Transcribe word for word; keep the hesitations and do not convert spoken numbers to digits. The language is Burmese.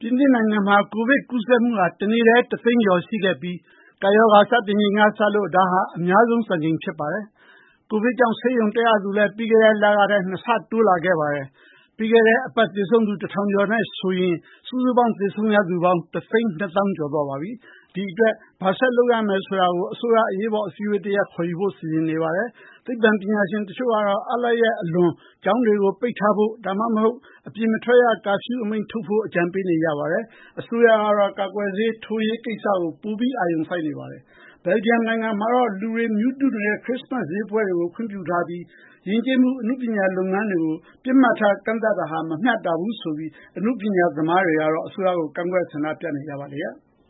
ပြင်သစ်နိုင်ငံမှာ ကိုဗစ်ကူးစက်မှုဟာ တနေ့တည်း တစ်သိန်းကျော်ရှိခဲ့ပြီး ကပ်ရောဂါစတင်ချိန်ကစလို့ ဒါဟာ အများဆုံးစံချိန်ဖြစ်ပါတယ်။ ကိုဗစ်ကြောင့် ဆေးရုံတက်ရသူလည်း ပြီးခဲ့တဲ့လကထက် နှစ်ဆတိုးလာခဲ့ပါတယ်။ ပြီးခဲ့တဲ့အပတ် သေဆုံးသူ တစ်ထောင်ကျော်နဲ့ဆိုရင် စုစုပေါင်းသေဆုံးရသူပေါင်း တစ်သိန်းနှစ်သောင်းကျော်သွားပါပြီ။ ဒီအတွက် ဘာဆက်လုပ်ရမယ်ဆိုတာကို အစိုးရအရေးပေါ်အစည်းအဝေးတစ်ရပ်ခေါ်ယူဖို့ စီစဉ်နေပါတယ်။ သိပ္ပံပညာရှင်တချို့ကတော့ အားလပ်ရက်အလွန် ကျောင်းတွေကိုပိတ်ထားဖို့ ဒါမှမဟုတ် အပြင်မထွက်ရ ကာဖျူးအမိန့်ထုတ်ဖို့ အကြံပေးနေကြပါတယ်။ အစိုးရကတော့ ကာကွယ်ဆေးထိုးရေးကိစ္စကို ပိုပြီးအာရုံစိုက်နေပါတယ်။ ဘယ်လ်ဂျီယံနိုင်ငံမှာတော့ လူတွေမြူးတူးနေတဲ့ ခရစ္စမတ်ဈေးပွဲတွေကို ခွင့်ပြုထားပြီး ယဉ်ကျေးမှုအနုပညာလုပ်ငန်းတွေကို ပစ်မှတ်ထားကန့်သတ်တာဟာ မမျှတဘူးဆိုပြီး အနုပညာသမားတွေကတော့ အစိုးရကို ကန့်ကွက်ဆန္ဒပြနေကြပါလေရဲ့။